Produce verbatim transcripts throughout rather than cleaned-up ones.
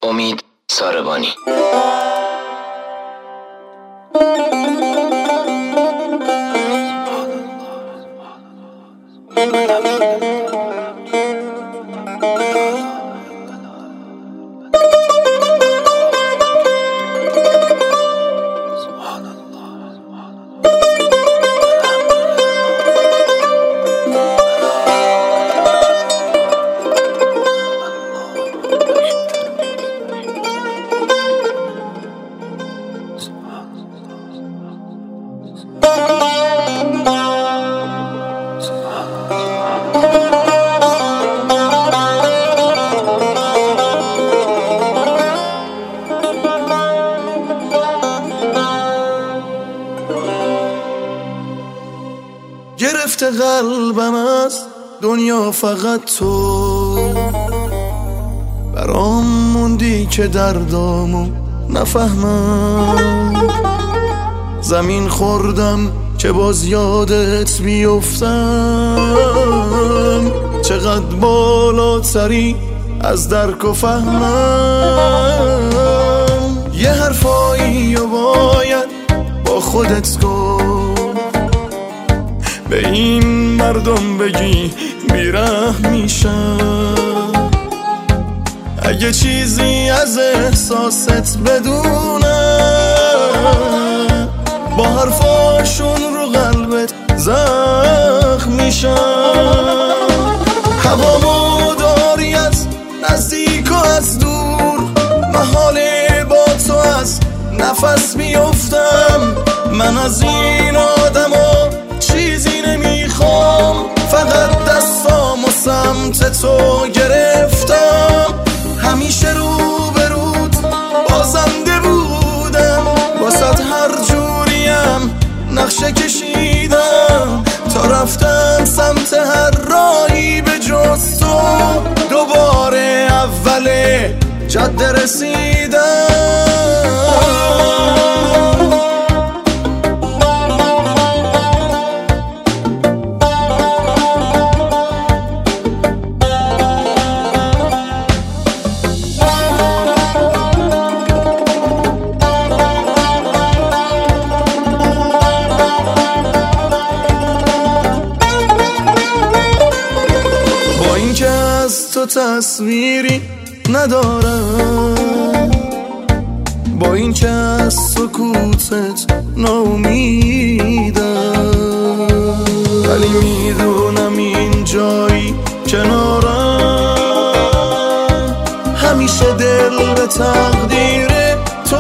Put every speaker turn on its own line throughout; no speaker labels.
امید ساربانی.
گرفته قلبم از دنیا فقط تو، برام موندی که دردامو نفهمم. زمین خوردم که باز یادت بیفتم، چقدر بالاتری از درک و فهمم. یه حرفایی و باید با خودت گفت، به این مردم بگی بی‌رحم میشم. اگه چیزی از احساست بدونم، با حرفاشون رو قلبت زخم میشم. هوامو داری از نزدیک و از دور، محاله با تو از نفس میافتم. من از این آدما چیزی نمیخوام، فقط دستامو سمت تو گرفتم. همیشه رو به رود بازنده بودم، واسه هر جوریم نقشه کشیدم. تا رفتم سمت هر راهی به جز تو، دوباره اول جاده رسیدم. تو تصویری ندارم، با این که از سکوتت ناامیدم، ولی میدونم این جایی کنارم. همیشه دل به تقدیر تو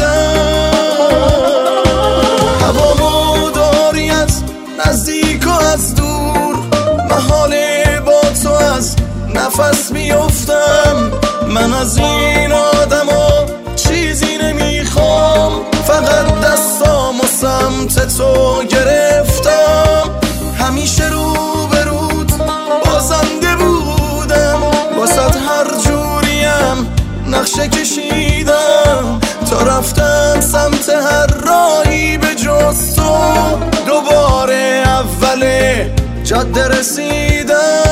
میدم. هوامو داری از نزدیک و از دور، محاله با تو از نفس میافتم. من از این آدما چیزی نمیخوام، فقط دستامو سمت تو گرفتم. همیشه رو به رود بازنده بودم، واسه هر جوریم نقشه کشیدم. تا رفتم سمت هر راهی به جز تو، دوباره اول جاده رسیدم.